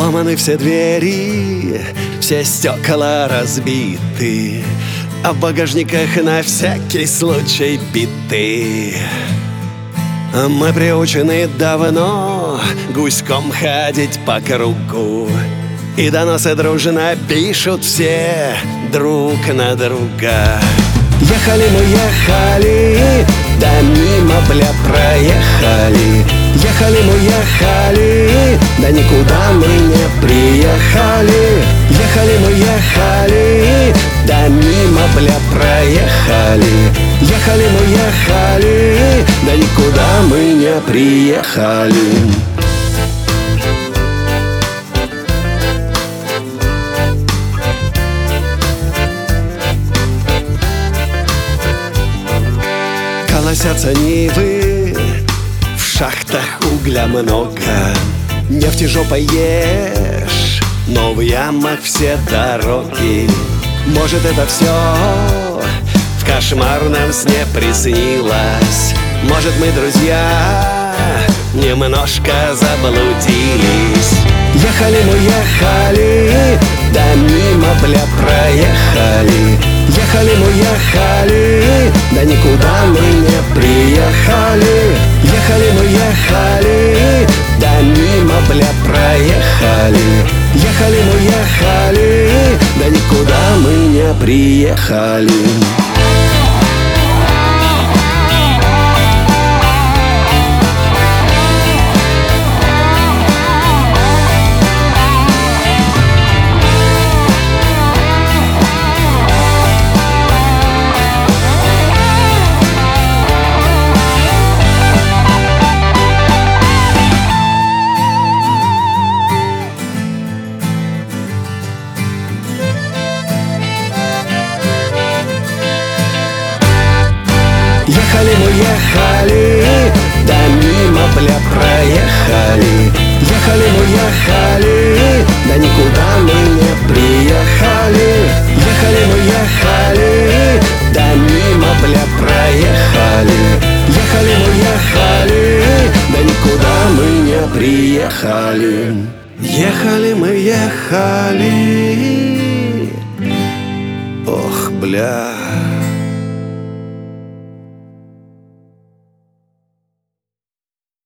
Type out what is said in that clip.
Сломаны все двери, все стекла разбиты, а в багажниках на всякий случай биты. Мы приучены давно гуськом ходить по кругу, и доносы дружно пишут все друг на друга. Ехали мы, ехали, да мимо, бля, проехали. Ехали мы, ехали, да никуда мы не приехали. Ехали мы, ехали, да мимо, бля, проехали. Ехали мы, ехали, да никуда мы не приехали. Колосятся нивы, в шахтах угля много, нефти жопой ешь, но в ямах все дороги. Может, это все в кошмарном сне приснилось? Может, мы, друзья, немножко заблудились? Ехали мы, ехали, да мимо, бля, проехали. Ехали мы, ехали, да никуда мы не приехали. Ехали мы, ехали, да мимо, бля, проехали. Ехали мы, ехали, да никуда мы не приехали. Ехали мы, ехали, да мимо, бля, проехали. Ехали мы, ехали, да никуда мы не приехали. Ехали мы, ехали, да мимо, бля, проехали. Ехали мы, ехали, да никуда мы не приехали. Ехали мы, ехали, ох, бля.